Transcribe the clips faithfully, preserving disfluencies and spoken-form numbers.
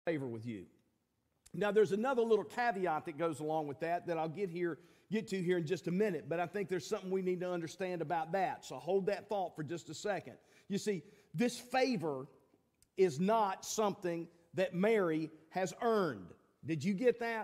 favor with you. Now, there's another little caveat that goes along with that that I'll get here, get to here in just a minute, but I think there's something we need to understand about that. So hold that thought for just a second. You see, this favor is not something that Mary has earned. Did you get that?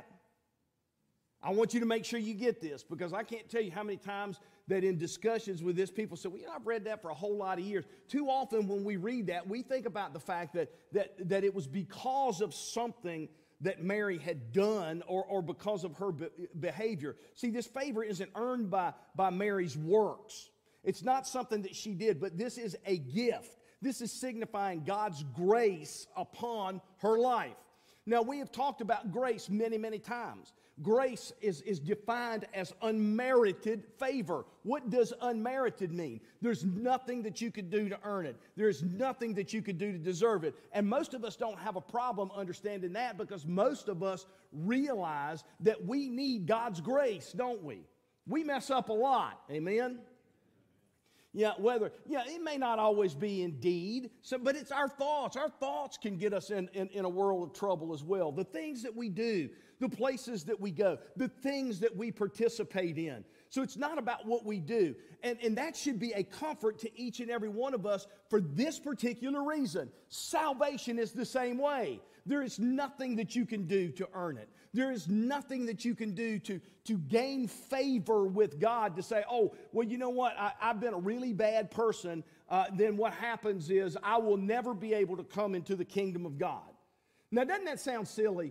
I want you to make sure you get this, because I can't tell you how many times that in discussions with this, people say, well, you know, I've read that for a whole lot of years. Too often when we read that, we think about the fact that, that, that it was because of something that Mary had done or, or because of her be- behavior. See, this favor isn't earned by, by Mary's works. It's not something that she did, but this is a gift. This is signifying God's grace upon her life. Now, we have talked about grace many, many times. Grace is, is defined as unmerited favor. What does unmerited mean? There's nothing that you could do to earn it. There's nothing that you could do to deserve it. And most of us don't have a problem understanding that, because most of us realize that we need God's grace, don't we? We mess up a lot. Amen? Yeah, whether, yeah, it may not always be in deed, so, but it's our thoughts. Our thoughts can get us in, in, in a world of trouble as well. The things that we do, the places that we go, the things that we participate in. So it's not about what we do. And, and that should be a comfort to each and every one of us for this particular reason. Salvation is the same way. There is nothing that you can do to earn it. There is nothing that you can do to, to gain favor with God, to say, oh, well, you know what, I, I've been a really bad person. Uh, then what happens is I will never be able to come into the kingdom of God. Now, doesn't that sound silly?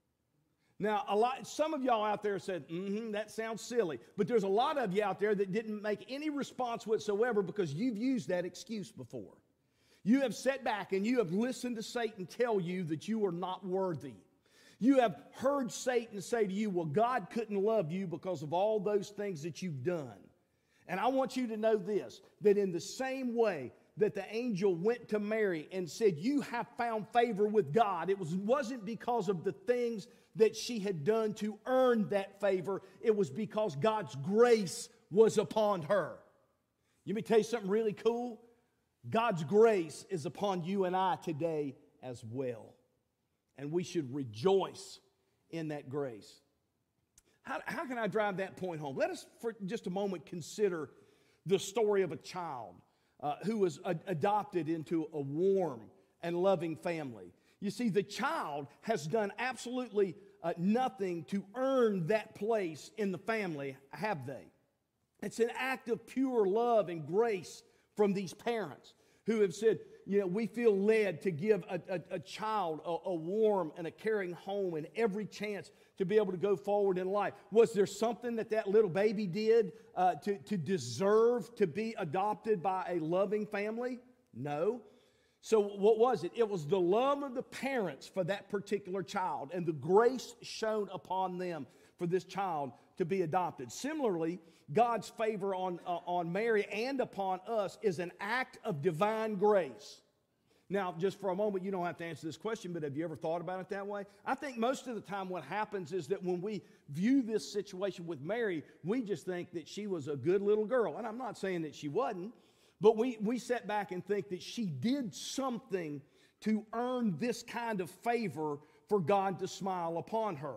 Now, a lot, some of y'all out there said, mm-hmm, that sounds silly. But there's a lot of you out there that didn't make any response whatsoever because you've used that excuse before. You have sat back and you have listened to Satan tell you that you are not worthy. You have heard Satan say to you, well, God couldn't love you because of all those things that you've done. And I want you to know this, that in the same way that the angel went to Mary and said, you have found favor with God, it was, wasn't because of the things that she had done to earn that favor. It was because God's grace was upon her. Let me tell you something really cool. God's grace is upon you and I today as well. And we should rejoice in that grace. How, how can I drive that point home? Let us for just a moment consider the story of a child uh, who was a- adopted into a warm and loving family. You see, the child has done absolutely uh, nothing to earn that place in the family, have they? It's an act of pure love and grace from these parents who have said, you know, we feel led to give a, a, a child a, a warm and a caring home and every chance to be able to go forward in life. Was there something that that little baby did uh, to, to deserve to be adopted by a loving family? No. So what was it? It was the love of the parents for that particular child and the grace shown upon them for this child to be adopted. Similarly, God's favor on, uh, on Mary and upon us is an act of divine grace. Now, just for a moment, you don't have to answer this question, but have you ever thought about it that way? I think most of the time what happens is that when we view this situation with Mary, we just think that she was a good little girl. And I'm not saying that she wasn't, but we, we sit back and think that she did something to earn this kind of favor for God to smile upon her.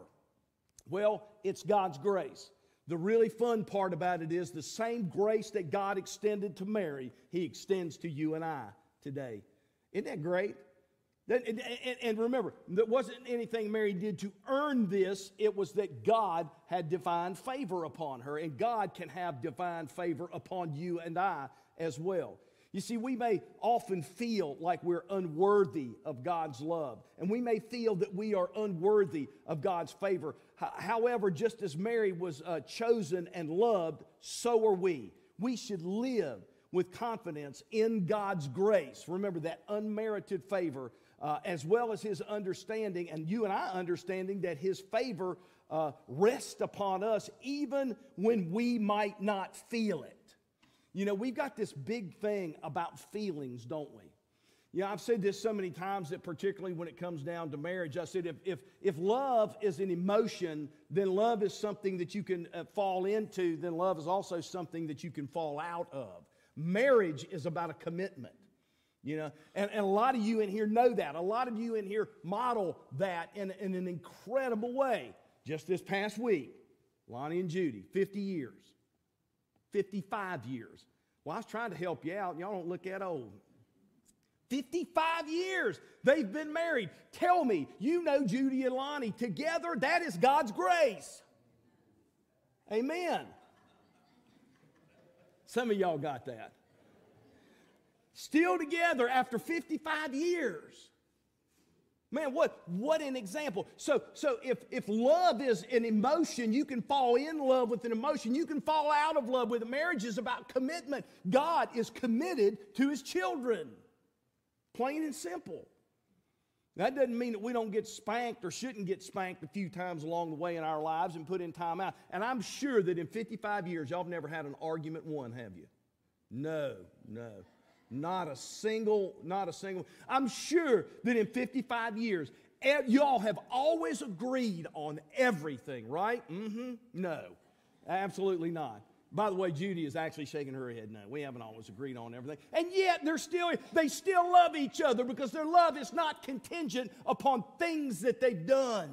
Well, it's God's grace. The really fun part about it is the same grace that God extended to Mary, He extends to you and I today. Isn't that great? And, and, and remember, there wasn't anything Mary did to earn this. It was that God had divine favor upon her, and God can have divine favor upon you and I as well. You see, we may often feel like we're unworthy of God's love, and we may feel that we are unworthy of God's favor. However, just as Mary was uh, chosen and loved, so are we. We should live with confidence in God's grace. Remember that unmerited favor, uh, as well as His understanding, and you and I understanding that His favor uh, rests upon us even when we might not feel it. You know, we've got this big thing about feelings, don't we? You know, I've said this so many times that particularly when it comes down to marriage, I said if if, if love is an emotion, then love is something that you can uh, fall into, then love is also something that you can fall out of. Marriage is about a commitment. You know, and, and a lot of you in here know that. A lot of you in here model that in, in an incredible way. Just this past week, Lonnie and Judy, fifty years, fifty-five years. Well, I was trying to help you out, and y'all don't look that old. fifty-five years they've been married. Tell me, you know Judy and Lonnie together, that is God's grace. Amen. Some of y'all got that. Still together after fifty-five years. Man, what, what an example. So, so if, if love is an emotion, you can fall in love with an emotion. You can fall out of love with it. Marriage is about commitment. God is committed to His children. Plain and simple. That doesn't mean that we don't get spanked or shouldn't get spanked a few times along the way in our lives and put in time out. And I'm sure that in fifty-five years, y'all have never had an argument one, have you? No, no. Not a single, not a single. I'm sure that in fifty-five years, y'all have always agreed on everything, right? Mm-hmm. No, absolutely not. By the way, Judy is actually shaking her head no. We haven't always agreed on everything. And yet they're still, they still love each other because their love is not contingent upon things that they've done.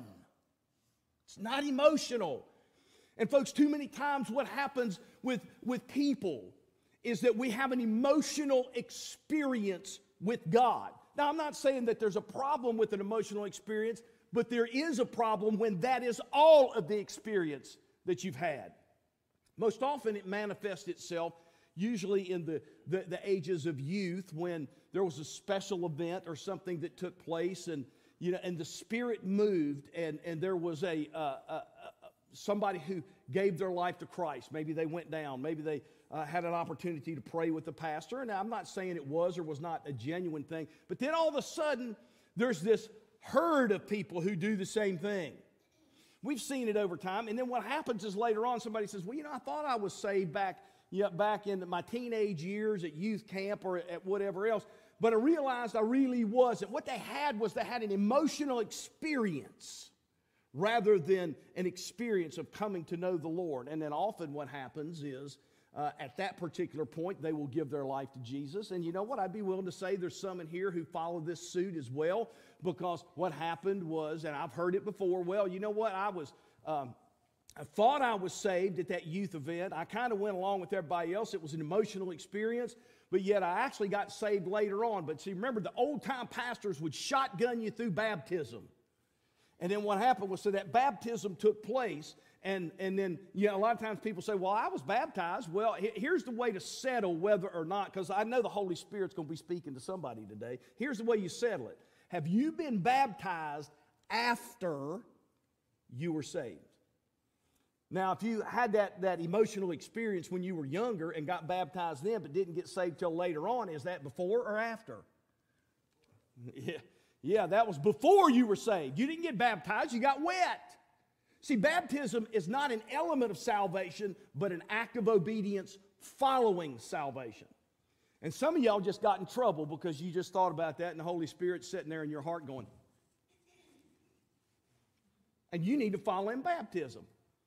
It's not emotional. And folks, too many times what happens with, with people is that we have an emotional experience with God. Now, I'm not saying that there's a problem with an emotional experience, but there is a problem when that is all of the experience that you've had. Most often it manifests itself usually in the, the, the ages of youth when there was a special event or something that took place and, you know, and the Spirit moved and, and there was a, uh, uh, uh, somebody who gave their life to Christ. Maybe they went down. Maybe they uh, had an opportunity to pray with the pastor. And I'm not saying it was or was not a genuine thing. But then all of a sudden there's this herd of people who do the same thing. We've seen it over time, and then what happens is later on somebody says, well, you know, I thought I was saved back, you know, back in my teenage years at youth camp or at whatever else, but I realized I really wasn't. What they had was they had an emotional experience rather than an experience of coming to know the Lord. And then often what happens is uh, at that particular point, they will give their life to Jesus. And you know what? I'd be willing to say there's some in here who follow this suit as well. Because what happened was, and I've heard it before, well, you know what, I was, um, I thought I was saved at that youth event. I kind of went along with everybody else. It was an emotional experience, but yet I actually got saved later on. But see, remember, the old-time pastors would shotgun you through baptism. And then what happened was, so that baptism took place, and, and then, you know, a lot of times people say, well, I was baptized. Well, here's the way to settle whether or not, because I know the Holy Spirit's going to be speaking to somebody today. Here's the way you settle it. Have you been baptized after you were saved? Now, if you had that, that emotional experience when you were younger and got baptized then but didn't get saved till later on, is that before or after? Yeah, yeah, that was before you were saved. You didn't get baptized, you got wet. See, baptism is not an element of salvation, but an act of obedience following salvation. And some of y'all just got in trouble because you just thought about that and the Holy Spirit's sitting there in your heart going, and you need to follow in baptism.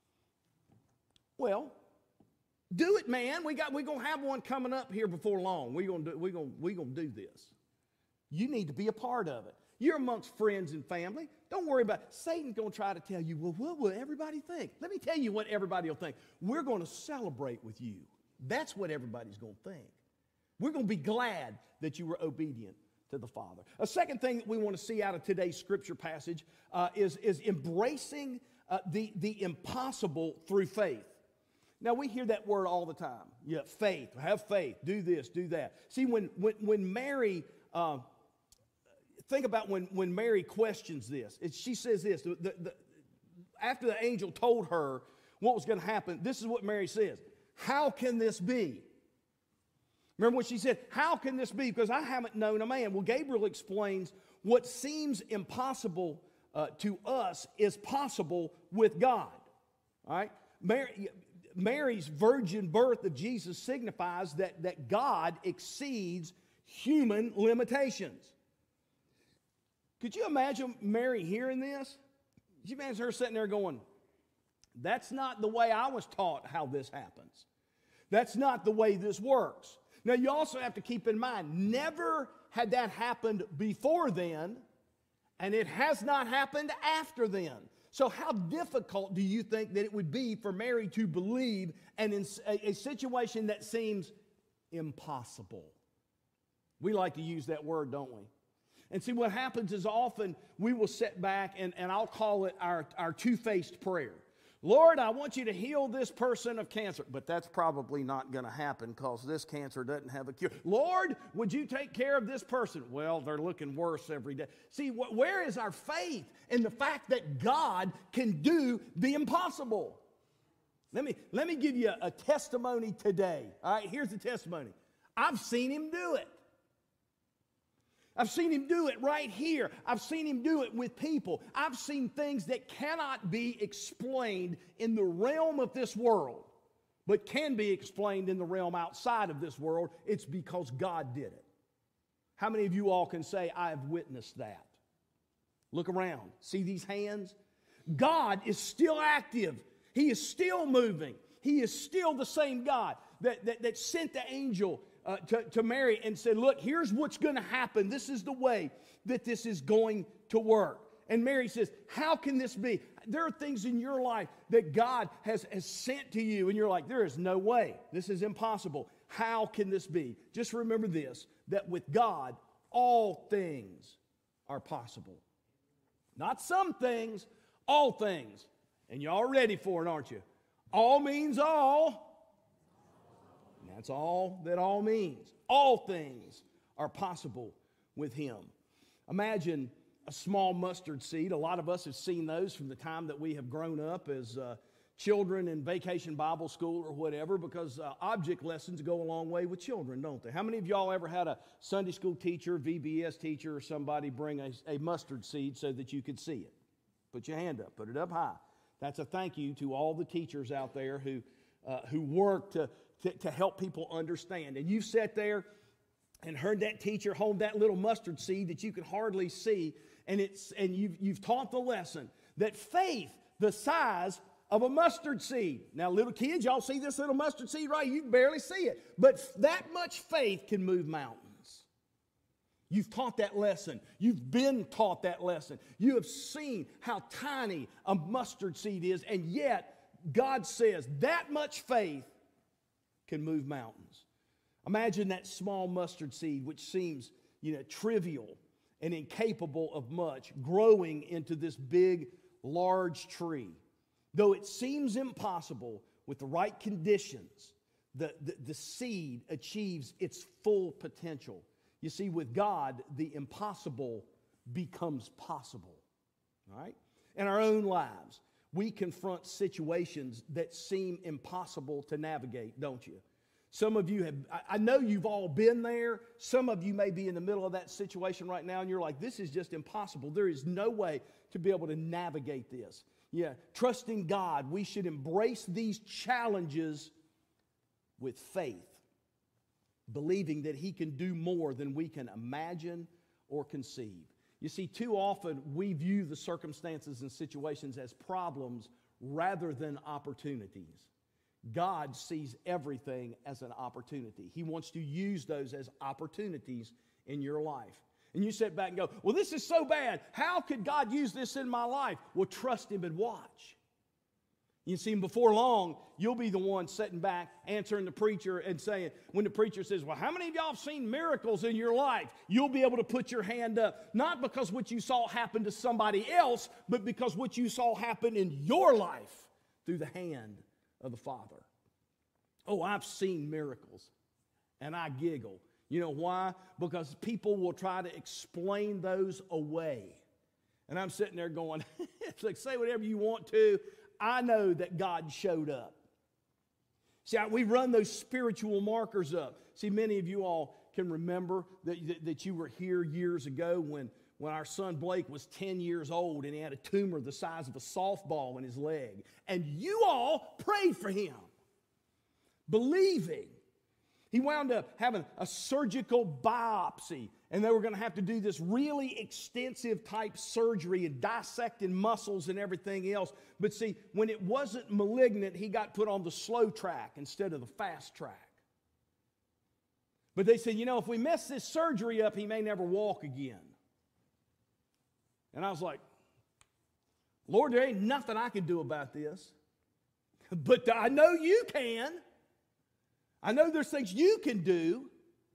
Well, do it, man. We got, we're going to have one coming up here before long. We're going to do, we're going, we're going to do this. You need to be a part of it. You're amongst friends and family. Don't worry about it. Satan's going to try to tell you, well, what will everybody think? Let me tell you what everybody will think. We're going to celebrate with you. That's what everybody's going to think. We're going to be glad that you were obedient to the Father. A second thing that we want to see out of today's scripture passage uh, is, is embracing uh, the, the impossible through faith. Now, we hear that word all the time. Yeah, faith, have faith, do this, do that. See, when, when, when Mary, uh, think about when, when Mary questions this. It, she says this, the, the, the, after the angel told her what was going to happen, this is what Mary says. How can this be? Remember what she said, how can this be? Because I haven't known a man. Well, Gabriel explains what seems impossible uh, to us is possible with God. All right? Mary, Mary's virgin birth of Jesus signifies that, that God exceeds human limitations. Could you imagine Mary hearing this? Could you imagine her sitting there going, that's not the way I was taught how this happens. That's not the way this works. Now, you also have to keep in mind, never had that happened before then, and it has not happened after then. So how difficult do you think that it would be for Mary to believe and in a, a situation that seems impossible? We like to use that word, don't we? And see, what happens is often we will sit back, and, and I'll call it our, our two-faced prayer. Lord, I want you to heal this person of cancer. But that's probably not going to happen because this cancer doesn't have a cure. Lord, would you take care of this person? Well, they're looking worse every day. See, wh- where is our faith in the fact that God can do the impossible? Let me, let me give you a, a testimony today. All right, here's the testimony. I've seen him do it. I've seen him do it right here. I've seen him do it with people. I've seen things that cannot be explained in the realm of this world, but can be explained in the realm outside of this world. It's because God did it. How many of you all can say, I have witnessed that? Look around. See these hands? God is still active. He is still moving. He is still the same God that, that, that sent the angel Uh, to, to Mary and said, look, here's what's going to happen. This is the way that this is going to work. And Mary says, how can this be? There are things in your life that God has, has sent to you, and you're like, there is no way. This is impossible. How can this be? Just remember this, that with God, all things are possible. Not some things, all things. And you're all ready for it, aren't you? All means all. That's all that all means. All things are possible with him. Imagine a small mustard seed. A lot of us have seen those from the time that we have grown up as uh, children in vacation Bible school or whatever, because uh, object lessons go a long way with children, don't they? How many of y'all ever had a Sunday school teacher, V B S teacher, or somebody bring a, a mustard seed so that you could see it? Put your hand up. Put it up high. That's a thank you to all the teachers out there who, uh, who work to To, to help people understand. And you've sat there and heard that teacher hold that little mustard seed that you can hardly see, and it's and you've, you've taught the lesson that faith the size of a mustard seed. Now, little kids, y'all see this little mustard seed, right? You can barely see it. But that much faith can move mountains. You've taught that lesson. You've been taught that lesson. You have seen how tiny a mustard seed is, and yet God says that much faith can move mountains. Imagine that small mustard seed, which seems, you know, trivial and incapable of much, growing into this big, large tree. Though it seems impossible, with the right conditions, the, the, the seed achieves its full potential. You see, with God, the impossible becomes possible. All right? In our own lives, we confront situations that seem impossible to navigate, don't you? Some of you have, I know you've all been there. Some of you may be in the middle of that situation right now, and you're like, this is just impossible. There is no way to be able to navigate this. Yeah, trusting God, we should embrace these challenges with faith, believing that He can do more than we can imagine or conceive. You see, too often we view the circumstances and situations as problems rather than opportunities. God sees everything as an opportunity. He wants to use those as opportunities in your life. And you sit back and go, well, this is so bad. How could God use this in my life? Well, trust Him and watch. You see, before long, you'll be the one sitting back answering the preacher and saying, when the preacher says, well, how many of y'all have seen miracles in your life? You'll be able to put your hand up, not because what you saw happen to somebody else, but because what you saw happen in your life through the hand of the Father. Oh, I've seen miracles, and I giggle. You know why? Because people will try to explain those away. And I'm sitting there going, it's like, say whatever you want to. I know that God showed up. See, we run those spiritual markers up. See, many of you all can remember that, that, that you were here years ago when, when our son Blake was ten years old and he had a tumor the size of a softball in his leg. And you all prayed for him, believing. He wound up having a surgical biopsy, and they were going to have to do this really extensive type surgery and dissecting muscles and everything else. But see, when it wasn't malignant, he got put on the slow track instead of the fast track. But they said, you know, if we mess this surgery up, he may never walk again. And I was like, Lord, there ain't nothing I can do about this. But I know you can. I know there's things you can do.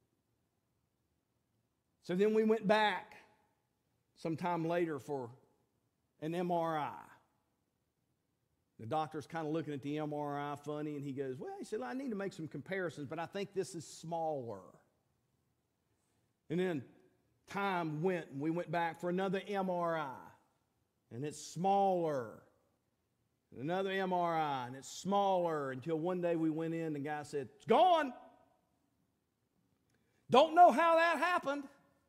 So then we went back sometime later for an M R I. The doctor's kind of looking at the M R I funny, and he goes, well, he said, I need to make some comparisons, but I think this is smaller. And then time went, and we went back for another M R I, and it's smaller. And another M R I, and it's smaller, until one day we went in, and the guy said, it's gone. Don't know how that happened.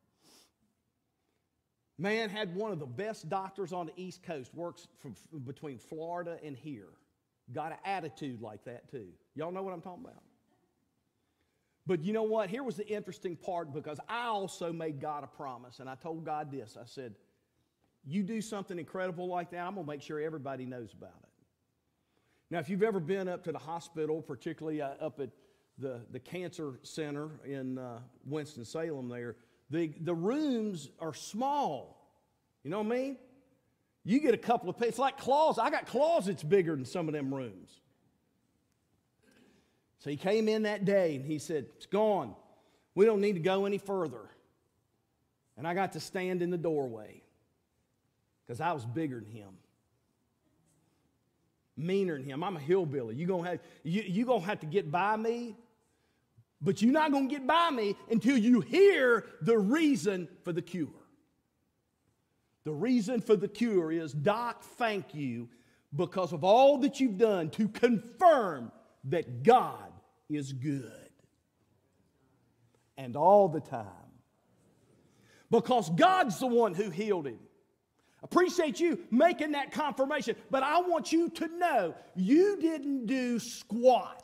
Man had one of the best doctors on the East Coast, works from between Florida and here. Got an attitude like that too. Y'all know what I'm talking about? But you know what? Here was the interesting part, because I also made God a promise, and I told God this. I said, you do something incredible like that, I'm going to make sure everybody knows about it. Now, if you've ever been up to the hospital, particularly uh, up at the, the cancer center in uh, Winston-Salem there, The, the rooms are small. You know what I mean? You get a couple of, it's like closets. I got closets bigger than some of them rooms. So he came in that day and he said, it's gone. We don't need to go any further. And I got to stand in the doorway because I was bigger than him. Meaner than him. I'm a hillbilly. You're going have, you, you gonna have to get by me. But you're not going to get by me until you hear the reason for the cure. The reason for the cure is, Doc, thank you because of all that you've done to confirm that God is good. And all the time. Because God's the one who healed him. Appreciate you making that confirmation. But I want you to know, you didn't do squat.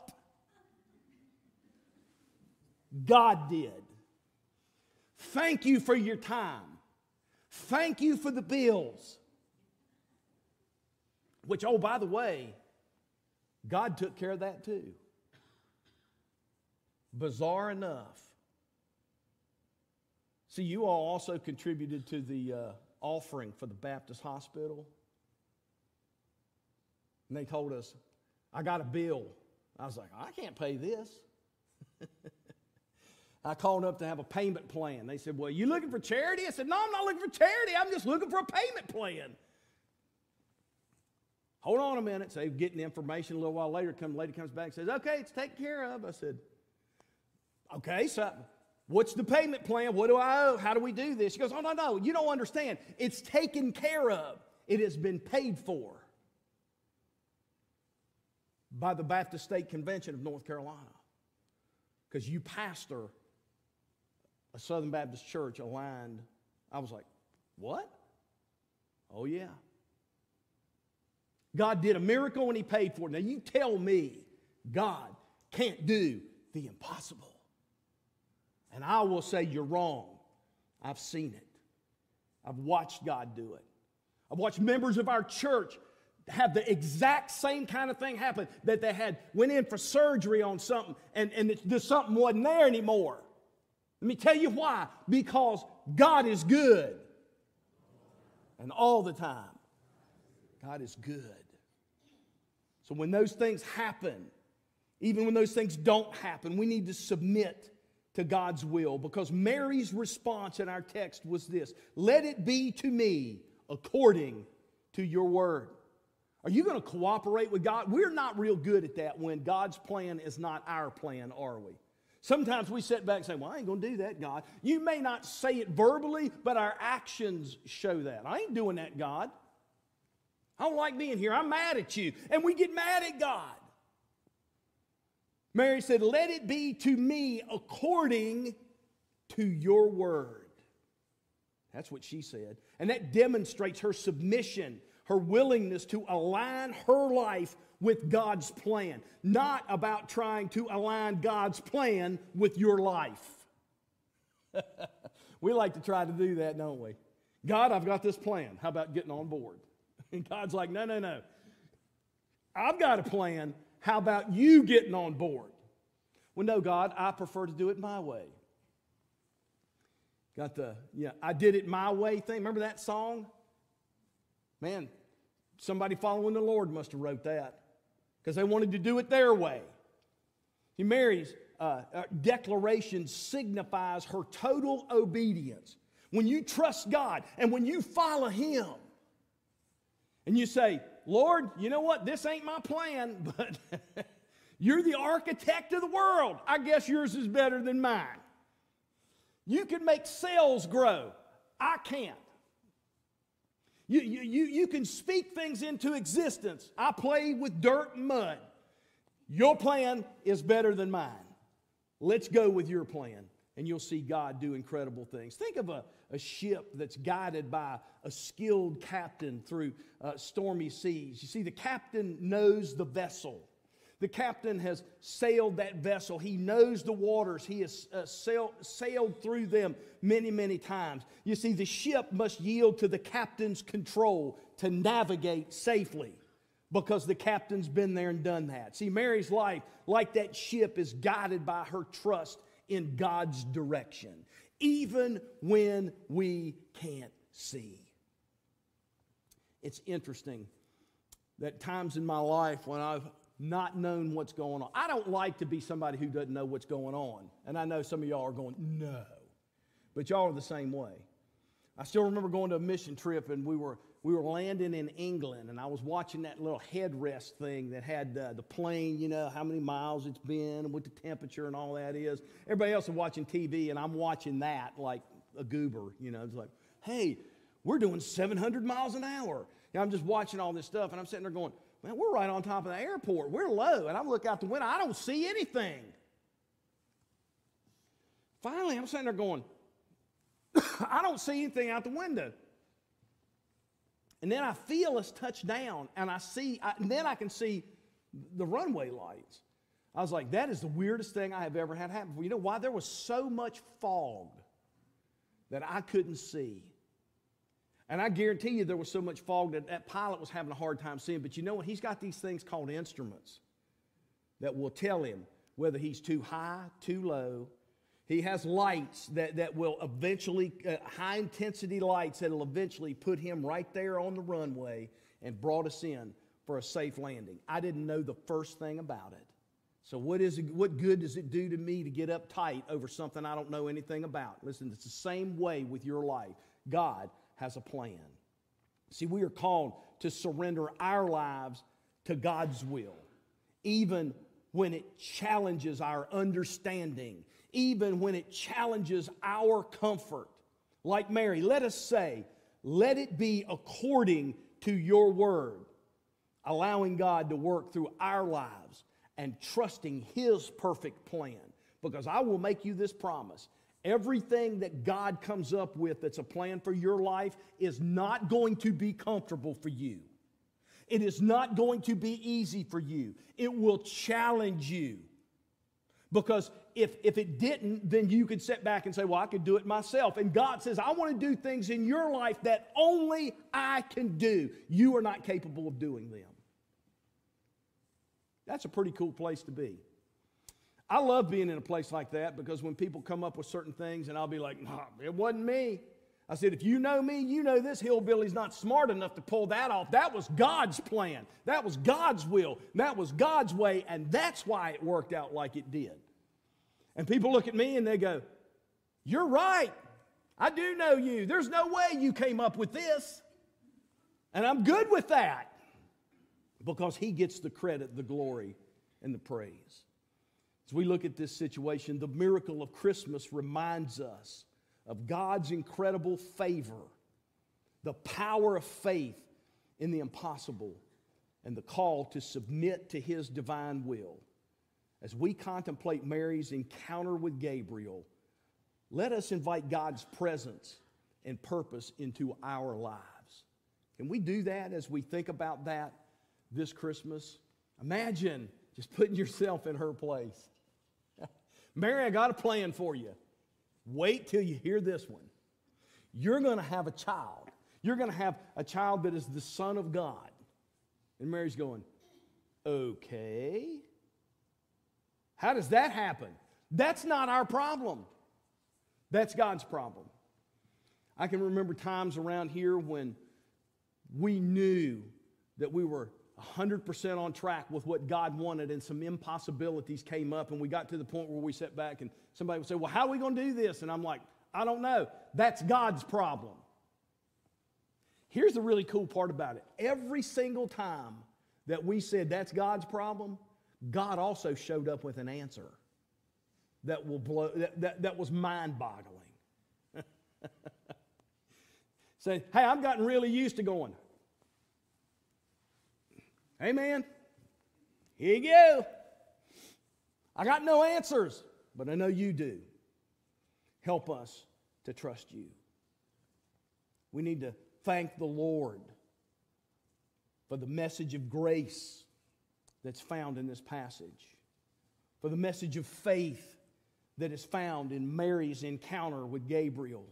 God did. Thank you for your time. Thank you for the bills. Which, oh, by the way, God took care of that too. Bizarre enough. See, you all also contributed to the uh, offering for the Baptist Hospital. And they told us, I got a bill. I was like, I can't pay this. I called up to have a payment plan. They said, well, you looking for charity? I said, no, I'm not looking for charity. I'm just looking for a payment plan. Hold on a minute. So they're getting the information. A little while later, come, the lady comes back and says, okay, it's taken care of. I said, okay, so what's the payment plan? What do I owe? How do we do this? She goes, oh, no, no, you don't understand. It's taken care of. It has been paid for by the Baptist State Convention of North Carolina. Because you pastor a Southern Baptist church aligned. I was like, what? Oh, yeah. God did a miracle and he paid for it. Now, you tell me God can't do the impossible. And I will say you're wrong. I've seen it. I've watched God do it. I've watched members of our church have the exact same kind of thing happen, that they had went in for surgery on something and, and it, the something wasn't there anymore. Let me tell you why. Because God is good. And all the time, God is good. So when those things happen, even when those things don't happen, we need to submit to God's will. Because Mary's response in our text was this: let it be to me according to your word. Are you going to cooperate with God? We're not real good at that when God's plan is not our plan, are we? Sometimes we sit back and say, well, I ain't going to do that, God. You may not say it verbally, but our actions show that. I ain't doing that, God. I don't like being here. I'm mad at you. And we get mad at God. Mary said, let it be to me according to your word. That's what she said. And that demonstrates her submission, her willingness to align her life with God's plan. Not about trying to align God's plan with your life. We like to try to do that, don't we? God, I've got this plan. How about getting on board? And God's like, no, no, no. I've got a plan. How about you getting on board? Well, no, God, I prefer to do it my way. Got the, yeah, I did it my way thing. Remember that song? Man, somebody following the Lord must have wrote that because they wanted to do it their way. See, Mary's uh, uh, declaration signifies her total obedience. When you trust God and when you follow Him and you say, Lord, you know what? This ain't my plan, but you're the architect of the world. I guess yours is better than mine. You can make cells grow. I can't. You, you, you, you can speak things into existence. I play with dirt and mud. Your plan is better than mine. Let's go with your plan, and you'll see God do incredible things. Think of a, a ship that's guided by a skilled captain through uh, stormy seas. You see, the captain knows the vessel. The captain has sailed that vessel. He knows the waters. He has uh, sailed, sailed through them many, many times. You see, the ship must yield to the captain's control to navigate safely because the captain's been there and done that. See, Mary's life, like that ship, is guided by her trust in God's direction, even when we can't see. It's interesting that times in my life when I've not known what's going on. I don't like to be somebody who doesn't know what's going on. And I know some of y'all are going, no. But y'all are the same way. I still remember going to a mission trip and we were we were landing in England and I was watching that little headrest thing that had uh, the plane, you know, how many miles it's been and what the temperature and all that is. Everybody else is watching T V and I'm watching that like a goober, you know. It's like, hey, we're doing seven hundred miles an hour. And I'm just watching all this stuff and I'm sitting there going, man, we're right on top of the airport. We're low. And I look out the window. I don't see anything. Finally, I'm sitting there going, I don't see anything out the window. And then I feel us touch down, and I see, I, and then I can see the runway lights. I was like, that is the weirdest thing I have ever had happen. You know why? There was so much fog that I couldn't see. And I guarantee you there was so much fog that that pilot was having a hard time seeing. But you know what? He's got these things called instruments that will tell him whether he's too high, too low. He has lights that, that will eventually, uh, high-intensity lights that will eventually put him right there on the runway and brought us in for a safe landing. I didn't know the first thing about it. So what is it, what good does it do to me to get uptight over something I don't know anything about? Listen, it's the same way with your life. God has a plan. See, we are called to surrender our lives to God's will, even when it challenges our understanding, even when it challenges our comfort. Like Mary, let us say, let it be according to your word, allowing God to work through our lives and trusting His perfect plan. Because I will make you this promise. Everything that God comes up with that's a plan for your life is not going to be comfortable for you. It is not going to be easy for you. It will challenge you. Because if, if it didn't, then you could sit back and say, well, I could do it myself. And God says, I want to do things in your life that only I can do. You are not capable of doing them. That's a pretty cool place to be. I love being in a place like that because when people come up with certain things and I'll be like, no, it wasn't me. I said, if you know me, you know this hillbilly's not smart enough to pull that off. That was God's plan. That was God's will. That was God's way, and that's why it worked out like it did. And people look at me and they go, you're right. I do know you. There's no way you came up with this. And I'm good with that because He gets the credit, the glory, and the praise. As we look at this situation, the miracle of Christmas reminds us of God's incredible favor, the power of faith in the impossible, and the call to submit to His divine will. As we contemplate Mary's encounter with Gabriel, let us invite God's presence and purpose into our lives. Can we do that as we think about that this Christmas? Imagine just putting yourself in her place. Mary, I got a plan for you. Wait till you hear this one. You're going to have a child. You're going to have a child that is the Son of God. And Mary's going, okay. How does that happen? That's not our problem. That's God's problem. I can remember times around here when we knew that we were one hundred percent on track with what God wanted, and some impossibilities came up, and we got to the point where we sat back and somebody would say, well, how are we going to do this? And I'm like, I don't know. That's God's problem. Here's the really cool part about it. Every single time that we said that's God's problem, God also showed up with an answer that will blow, that, that, that was mind-boggling. Say, hey, I've gotten really used to going, hey man, here you go. I got no answers, but I know you do. Help us to trust you. We need to thank the Lord for the message of grace that's found in this passage, for the message of faith that is found in Mary's encounter with Gabriel.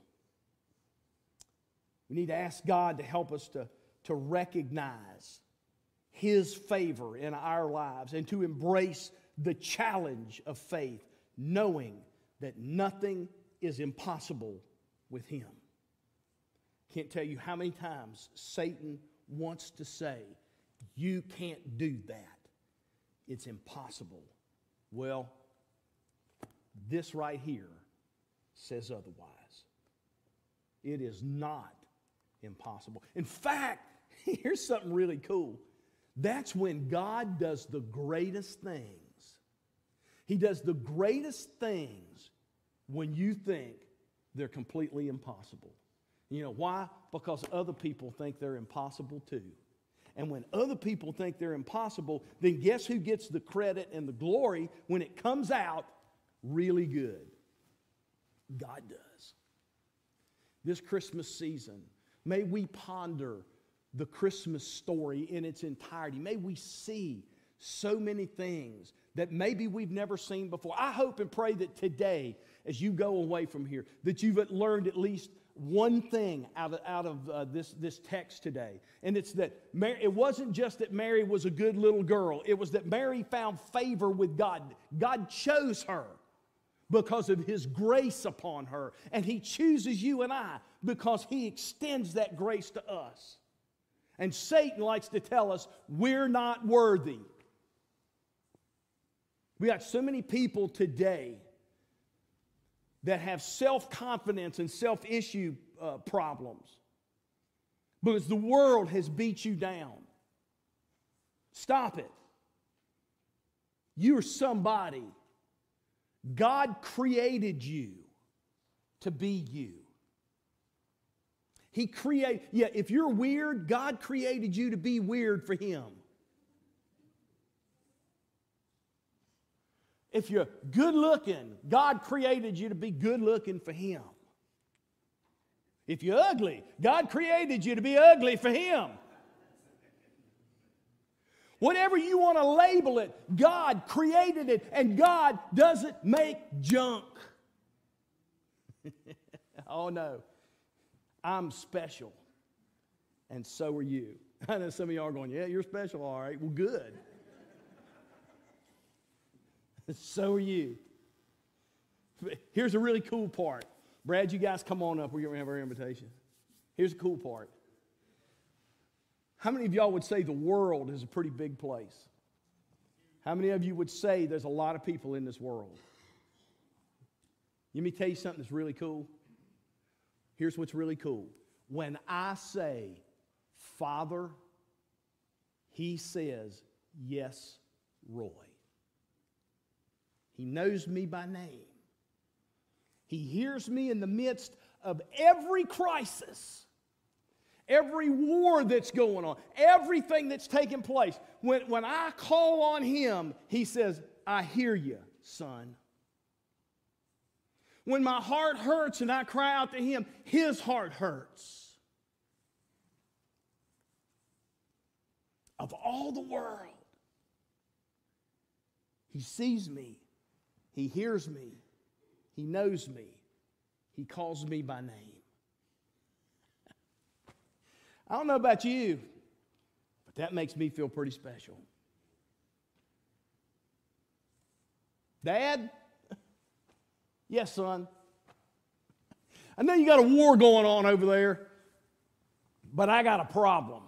We need to ask God to help us to, to recognize His favor in our lives and to embrace the challenge of faith, knowing that nothing is impossible with Him. Can't tell you how many times Satan wants to say, you can't do that. It's impossible. Well, this right here says otherwise. It is not impossible. In fact, here's something really cool. That's when God does the greatest things. He does the greatest things when you think they're completely impossible. You know why? Because other people think they're impossible too. And when other people think they're impossible, then guess who gets the credit and the glory when it comes out really good? God does. This Christmas season, may we ponder the Christmas story in its entirety. May we see so many things that maybe we've never seen before. I hope and pray that today, as you go away from here, that you've learned at least one thing out of, out of uh, this, this text today. And it's that Mary, it wasn't just that Mary was a good little girl. It was that Mary found favor with God. God chose her because of His grace upon her. And He chooses you and I because He extends that grace to us. And Satan likes to tell us we're not worthy. We got so many people today that have self-confidence and self-issue uh, problems because the world has beat you down. Stop it. You're somebody. God created you to be you. He created, yeah, if you're weird, God created you to be weird for Him. If you're good looking, God created you to be good looking for Him. If you're ugly, God created you to be ugly for Him. Whatever you want to label it, God created it, and God doesn't make junk. Oh no, I'm special, and so are you. I know some of y'all are going, yeah, you're special, all right. Well, good. So are you. Here's a really cool part. Brad, you guys come on up. We're going to have our invitation. Here's the cool part. How many of y'all would say the world is a pretty big place? How many of you would say there's a lot of people in this world? Let me tell you something that's really cool. Here's what's really cool. When I say, Father, He says, yes, Roy. He knows me by name. He hears me in the midst of every crisis, every war that's going on, everything that's taking place. When, when I call on Him, He says, I hear you, son. When my heart hurts and I cry out to Him, His heart hurts. Of all the world, He sees me. He hears me. He knows me. He calls me by name. I don't know about you, but that makes me feel pretty special. Dad? Yes, son. I know you got a war going on over there, but I got a problem.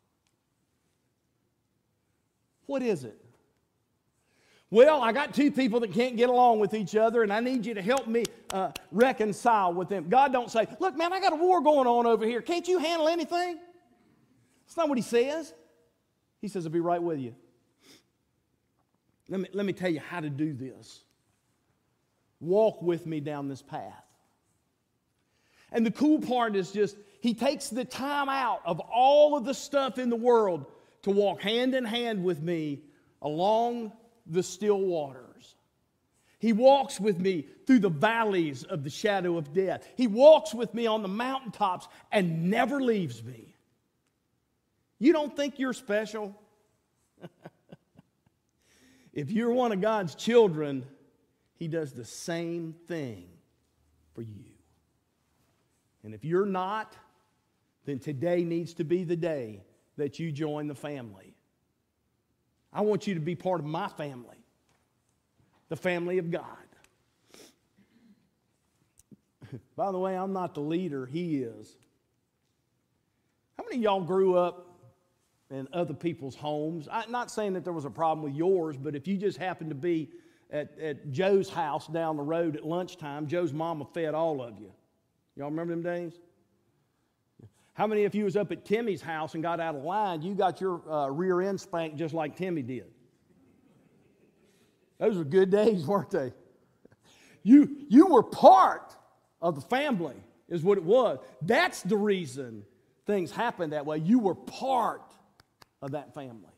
What is it? Well, I got two people that can't get along with each other, and I need you to help me uh, reconcile with them. God don't say, look, man, I got a war going on over here. Can't you handle anything? That's not what he says. He says, I'll be right with you. Let me, let me tell you how to do this. Walk with me down this path. And the cool part is just, he takes the time out of all of the stuff in the world to walk hand in hand with me along the still waters. He walks with me through the valleys of the shadow of death. He walks with me on the mountaintops and never leaves me. You don't think you're special? If you're one of God's children, he does the same thing for you. And if you're not, then today needs to be the day that you join the family. I want you to be part of my family, the family of God. By the way, I'm not the leader, he is. How many of y'all grew up in other people's homes? I'm not saying that there was a problem with yours, but if you just happened to be at, at Joe's house down the road at lunchtime, Joe's mama fed all of you. Y'all remember them days? How many of you was up at Timmy's house and got out of line, you got your uh, rear end spanked just like Timmy did? Those were good days, weren't they? You, you were part of the family, is what it was. That's the reason things happened that way. You were part of that family.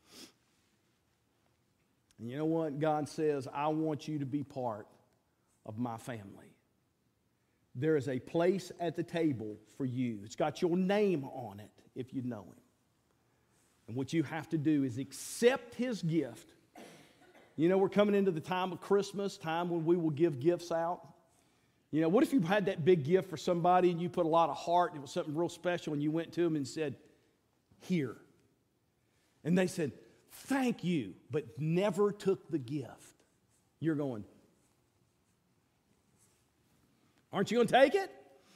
And you know what? God says, I want you to be part of my family. There is a place at the table for you. It's got your name on it if you know him. And what you have to do is accept his gift. You know, we're coming into the time of Christmas, time when we will give gifts out. You know, what if you had that big gift for somebody and you put a lot of heart and it was something real special and you went to them and said, here. And they said, thank you, but never took the gift. You're going, aren't you going to take it?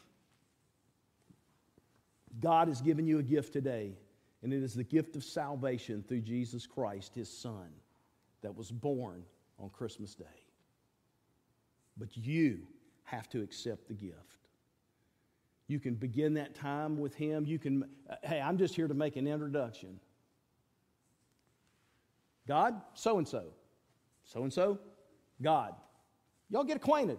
God has given you a gift today, and it is the gift of salvation through Jesus Christ, his Son, that was born on Christmas Day. But you have to accept the gift. You can begin that time with him. You can, uh, hey, I'm just here to make an introduction. God, so-and-so. So-and-so, God. Y'all get acquainted.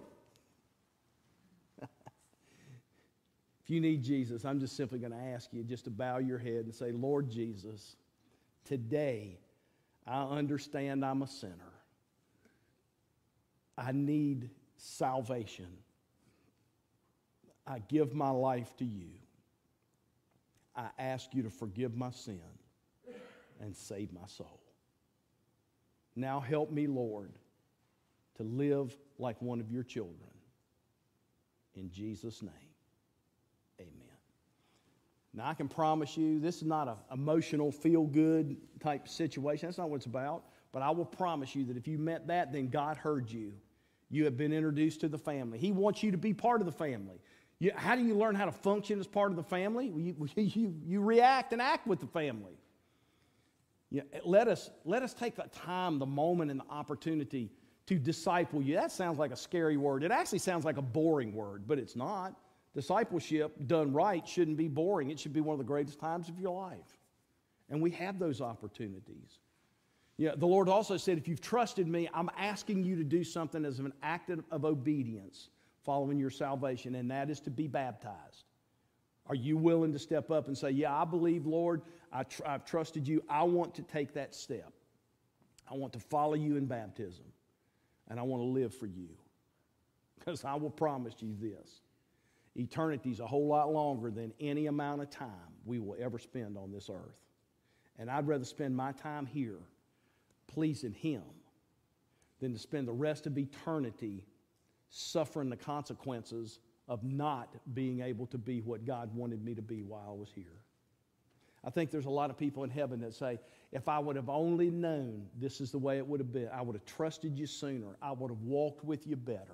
If you need Jesus, I'm just simply going to ask you just to bow your head and say, Lord Jesus, today I understand I'm a sinner. I need salvation. I give my life to you. I ask you to forgive my sin and save my soul. Now help me, Lord, to live like one of your children. In Jesus' name. Amen. Now, I can promise you, this is not an emotional, feel-good type situation. That's not what it's about. But I will promise you that if you met that, then God heard you. You have been introduced to the family. He wants you to be part of the family. You, how do you learn how to function as part of the family? You, you, you react and act with the family. You, let us, let us take the time, the moment, and the opportunity to disciple you. That sounds like a scary word. It actually sounds like a boring word, but it's not. Discipleship done right shouldn't be boring. It should be one of the greatest times of your life. And we have those opportunities. Yeah, the Lord also said, if you've trusted me, I'm asking you to do something as an act of obedience following your salvation, and that is to be baptized. Are you willing to step up and say, yeah, I believe, Lord, I tr- I've trusted you. I want to take that step. I want to follow you in baptism, and I want to live for you. Because I will promise you this. Eternity is a whole lot longer than any amount of time we will ever spend on this earth. And I'd rather spend my time here pleasing him than to spend the rest of eternity suffering the consequences of not being able to be what God wanted me to be while I was here. I think there's a lot of people in heaven that say, if I would have only known this is the way it would have been, I would have trusted you sooner. I would have walked with you better.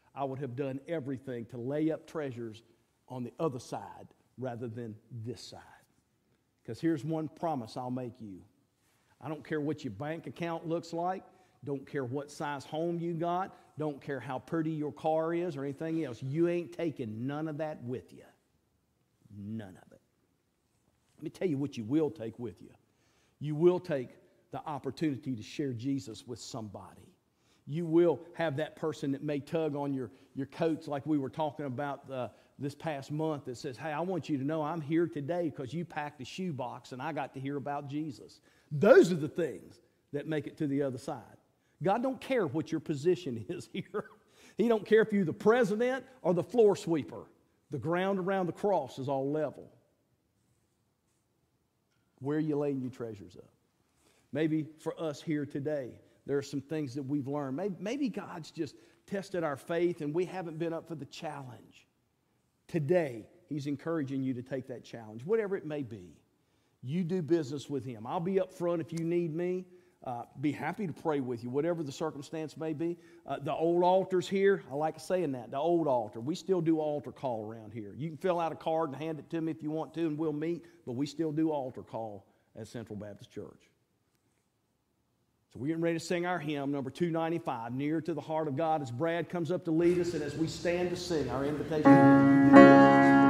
I would have done everything to lay up treasures on the other side rather than this side. Because here's one promise I'll make you. I don't care what your bank account looks like. Don't care what size home you got. Don't care how pretty your car is or anything else. You ain't taking none of that with you. None of it. Let me tell you what you will take with you. You will take the opportunity to share Jesus with somebody. You will have that person that may tug on your, your coats like we were talking about uh, this past month that says, hey, I want you to know I'm here today because you packed a shoebox and I got to hear about Jesus. Those are the things that make it to the other side. God don't care what your position is here. He don't care if you're the president or the floor sweeper. The ground around the cross is all level. Where are you laying your treasures up? Maybe for us here today, there are some things that we've learned. Maybe, maybe God's just tested our faith and we haven't been up for the challenge. Today, He's encouraging you to take that challenge, whatever it may be. You do business with Him. I'll be up front if you need me. Uh, be happy to pray with you, whatever the circumstance may be. Uh, the old altar's here. I like saying that, the old altar. We still do altar call around here. You can fill out a card and hand it to me if you want to, and we'll meet, but we still do altar call at Central Baptist Church. So we're getting ready to sing our hymn, number two ninety-five, Near to the Heart of God, as Brad comes up to lead us, and as we stand to sing our invitation.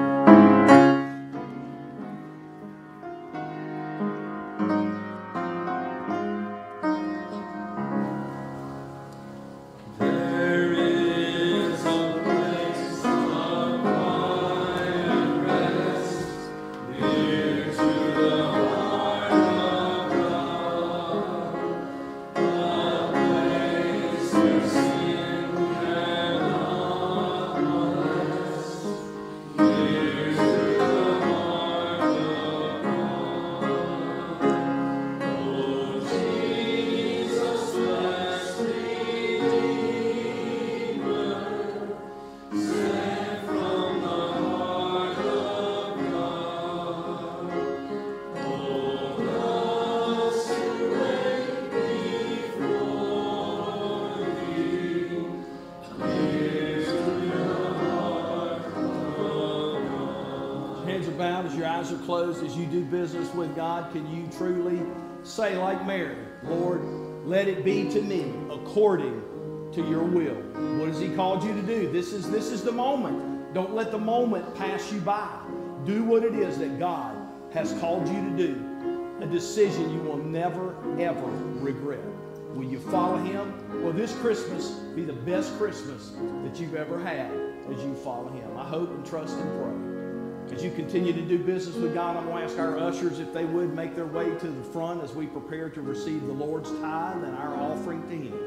Bowed, as your eyes are closed, as you do business with God, can you truly say like Mary, Lord, let it be to me according to your will. What has He called you to do? This is, this is the moment. Don't let the moment pass you by. Do what it is that God has called you to do. A decision you will never, ever regret. Will you follow Him? Will this Christmas be the best Christmas that you've ever had as you follow Him? I hope and trust and pray. As you continue to do business with God, I'm going to ask our ushers if they would make their way to the front as we prepare to receive the Lord's tithe and our offering to Him.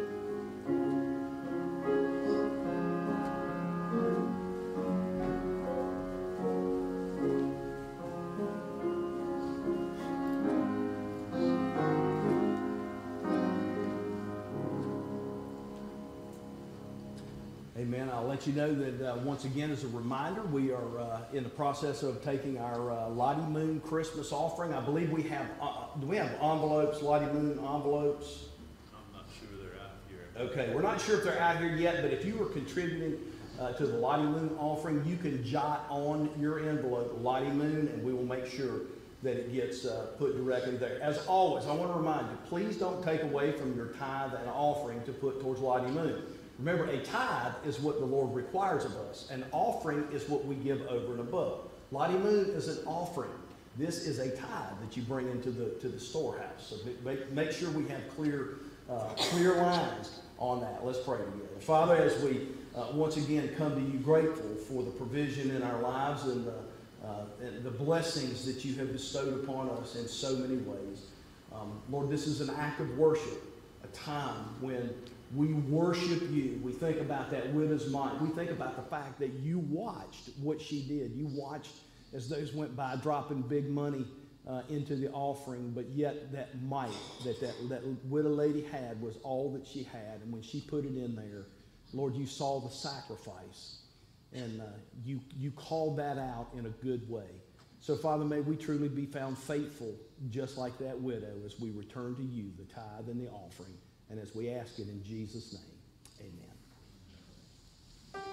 Amen. I'll let you know that uh, once again, as a reminder, we are uh, in the process of taking our uh, Lottie Moon Christmas offering. I believe we have, uh, do we have envelopes, Lottie Moon envelopes? I'm not sure they're out here. Okay, we're not sure if they're out here yet, but if you were contributing uh, to the Lottie Moon offering, you can jot on your envelope Lottie Moon, and we will make sure that it gets uh, put directly there. As always, I want to remind you, please don't take away from your tithe and offering to put towards Lottie Moon. Remember, a tithe is what the Lord requires of us. An offering is what we give over and above. Lottie Moon is an offering. This is a tithe that you bring into the to the storehouse. So make, make sure we have clear uh, clear lines on that. Let's pray together. Father, as we uh, once again come to you grateful for the provision in our lives and the, uh, and the blessings that you have bestowed upon us in so many ways. Um, Lord, this is an act of worship, a time when we worship you. We think about that widow's mite. We think about the fact that you watched what she did. You watched as those went by dropping big money uh, into the offering, but yet that mite that, that that widow lady had was all that she had. And when she put it in there, Lord, you saw the sacrifice, and uh, you, you called that out in a good way. So, Father, may we truly be found faithful, just like that widow, as we return to you the tithe and the offering. And as we ask it in Jesus' name, amen.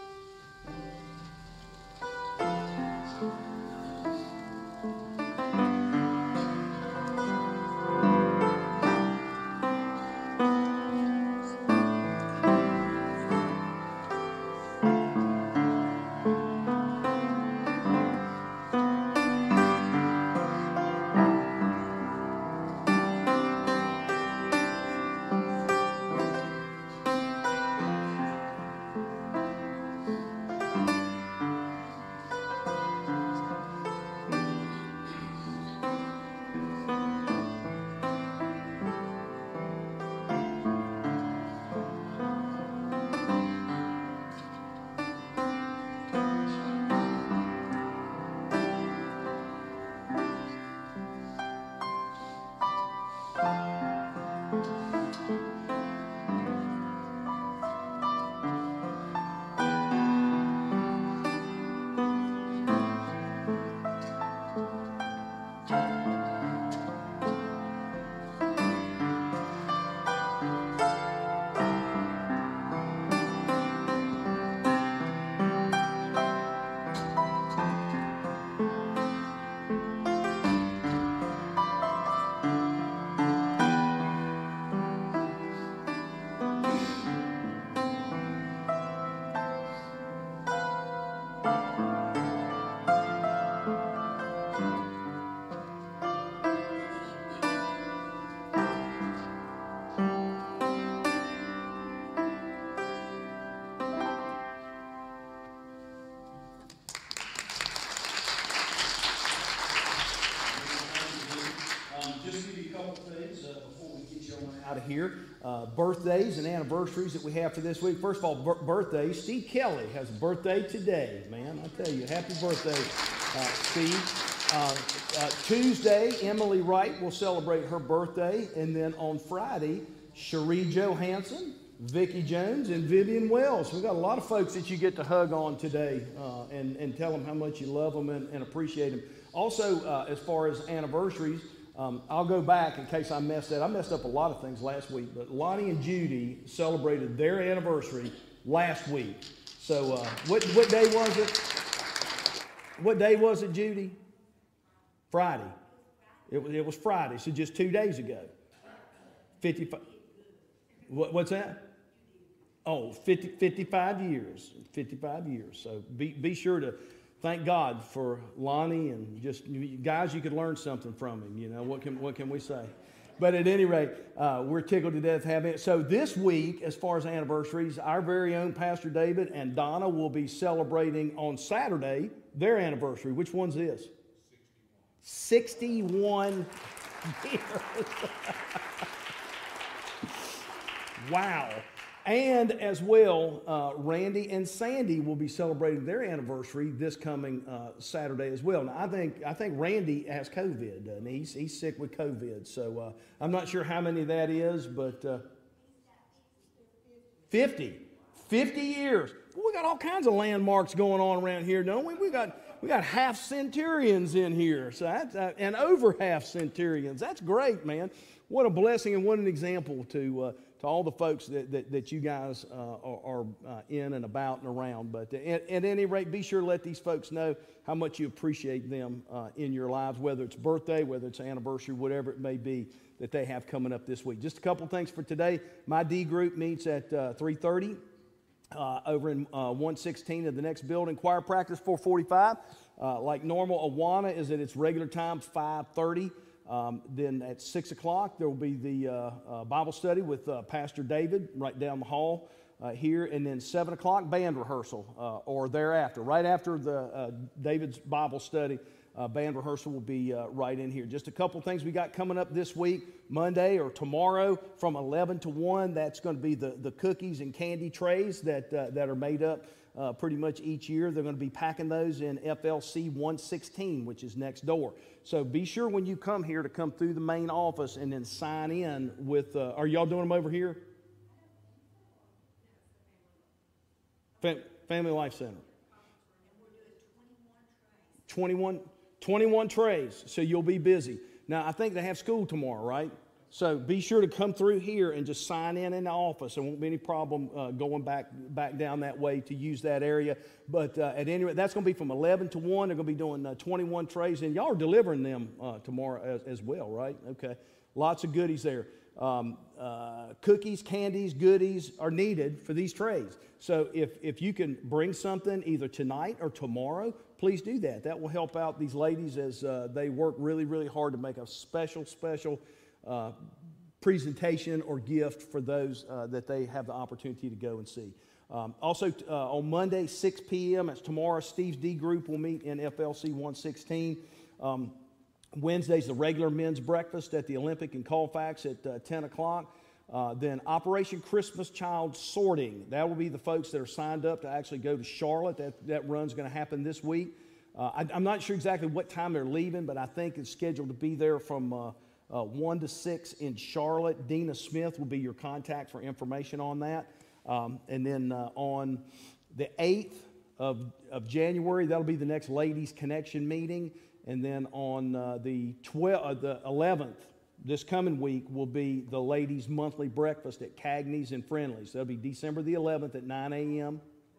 Out of here, uh, birthdays and anniversaries that we have for this week. First of all, b- birthdays. Steve Kelly has a birthday today, man. I tell you, happy birthday, uh, Steve. Uh, uh, Tuesday, Emily Wright will celebrate her birthday, and then on Friday, Cherie Johansson, Vicki Jones, and Vivian Wells. We've got a lot of folks that you get to hug on today uh, and, and tell them how much you love them and, and appreciate them. Also, uh, as far as anniversaries, Um, I'll go back in case I messed that. I messed up a lot of things last week, but Lonnie and Judy celebrated their anniversary last week. So uh, what what day was it? What day was it, Judy? Friday. It was it was Friday, so just two days ago. fifty-five. What, what's that? Oh, fifty, fifty-five years. fifty-five years. So be be sure to thank God for Lonnie, and just guys, you could learn something from him. You know, what can what can we say? But at any rate, uh, we're tickled to death having it. So this week, as far as anniversaries, our very own Pastor David and Donna will be celebrating on Saturday their anniversary. Which one's this? sixty-one years. Wow. And as well, uh, Randy and Sandy will be celebrating their anniversary this coming uh, Saturday as well. Now, I think I think Randy has COVID, doesn't he? He's, he's sick with COVID. So uh, I'm not sure how many that is, but uh, fifty. fifty years. Well, we got all kinds of landmarks going on around here, don't we? We got we got half centurions in here, so that's, uh, and over half centurions. That's great, man. What a blessing and what an example to uh, to all the folks that, that, that you guys uh, are, are uh, in and about and around. But at, at any rate, be sure to let these folks know how much you appreciate them uh, in your lives, whether it's birthday, whether it's anniversary, whatever it may be that they have coming up this week. Just a couple things for today. My D group meets at uh, three thirty uh, over in uh, one sixteen of the next building. Choir practice four forty-five. Uh, like normal, Awana is at its regular time, five thirty. Um, then at six o'clock, there will be the uh, uh, Bible study with uh, Pastor David right down the hall uh, here. And then seven o'clock, band rehearsal uh, or thereafter. Right after the uh, David's Bible study, uh, band rehearsal will be uh, right in here. Just a couple things we got coming up this week. Monday or tomorrow from eleven to one, that's going to be the, the cookies and candy trays that, uh, that are made up Uh, pretty much each year. They're going to be packing those in F L C one sixteen, which is next door. So be sure when you come here to come through the main office and then sign in with, uh, are y'all doing them over here? Fam- Family Life Center. twenty-one, twenty-one trays, so you'll be busy. Now, I think they have school tomorrow, right? So be sure to come through here and just sign in in the office. There won't be any problem uh, going back back down that way to use that area. But uh, at any rate, that's going to be from eleven to one. They're going to be doing uh, twenty-one trays. And y'all are delivering them uh, tomorrow as, as well, right? Okay. Lots of goodies there. Um, uh, cookies, candies, goodies are needed for these trays. So if, if you can bring something either tonight or tomorrow, please do that. That will help out these ladies as uh, they work really, really hard to make a special, special uh, presentation or gift for those uh, that they have the opportunity to go and see. Um, also, uh, on Monday, six p.m., that's tomorrow, Steve's D group will meet in F L C one sixteen. Um, Wednesday's the regular men's breakfast at the Olympic in Colfax at uh, ten o'clock. Uh, then Operation Christmas Child Sorting. That will be the folks that are signed up to actually go to Charlotte. That, that run's going to happen this week. Uh, I, I'm not sure exactly what time they're leaving, but I think it's scheduled to be there from uh, uh, one to six in Charlotte. Dina Smith will be your contact for information on that. Um, and then uh, on the eighth of, of January, that'll be the next Ladies Connection meeting. And then on uh, the twelfth, uh, the eleventh, this coming week, will be the ladies' monthly breakfast at Cagney's and Friendly's. That'll be December the eleventh at nine a.m. Well, we're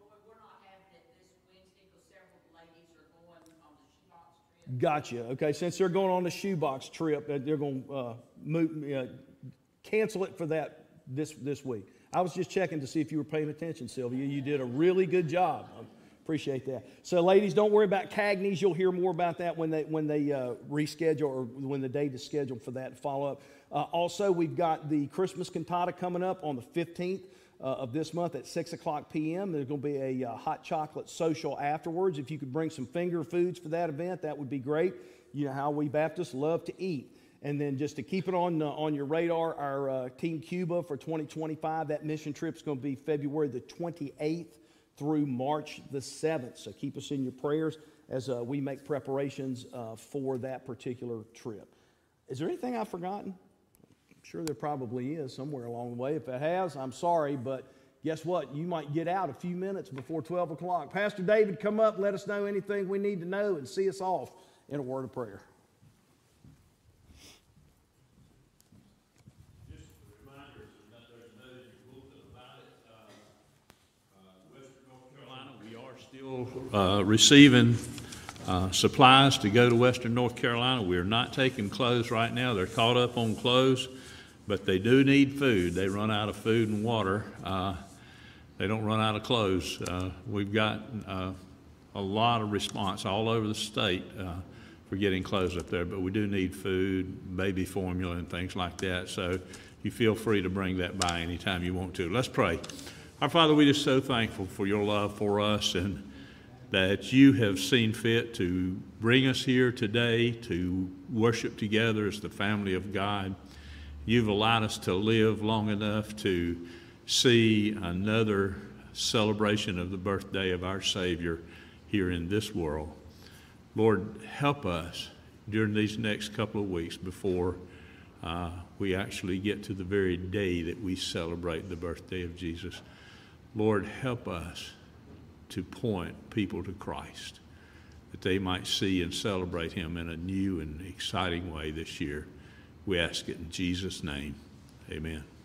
not having it this Wednesday because several ladies are going on the shoebox trip. Gotcha. Okay, since they're going on the shoebox trip, uh, they're going to uh, move, uh, cancel it for that this this week. I was just checking to see if you were paying attention, Sylvia. You did a really good job. Appreciate that. So, ladies, don't worry about Cagney's. You'll hear more about that when they when they uh, reschedule or when the date is scheduled for that follow-up. Uh, also, we've got the Christmas cantata coming up on the fifteenth uh, of this month at six o'clock p.m. There's going to be a uh, hot chocolate social afterwards. If you could bring some finger foods for that event, that would be great. You know how we Baptists love to eat. And then just to keep it on, uh, on your radar, our uh, Team Cuba for twenty twenty-five, that mission trip is going to be February the twenty-eighth. Through March the seventh. So keep us in your prayers as uh, we make preparations uh, for that particular trip. Is there anything I've forgotten? I'm sure there probably is somewhere along the way. If it has, I'm sorry, but guess what? You might get out a few minutes before twelve o'clock. Pastor David, come up, let us know anything we need to know, and see us off in a word of prayer. Uh, receiving uh, supplies to go to Western North Carolina. We're not taking clothes right now. They're caught up on clothes, but they do need food. They run out of food and water. Uh, they don't run out of clothes. Uh, we've got uh, a lot of response all over the state uh, for getting clothes up there, but we do need food, baby formula, and things like that. So you feel free to bring that by anytime you want to. Let's pray. Our Father, we're just so thankful for your love for us and that you have seen fit to bring us here today to worship together as the family of God. You've allowed us to live long enough to see another celebration of the birthday of our Savior here in this world. Lord, help us during these next couple of weeks before uh, we actually get to the very day that we celebrate the birthday of Jesus. Lord, help us to point people to Christ, that they might see and celebrate him in a new and exciting way this year. We ask it in Jesus' name. Amen.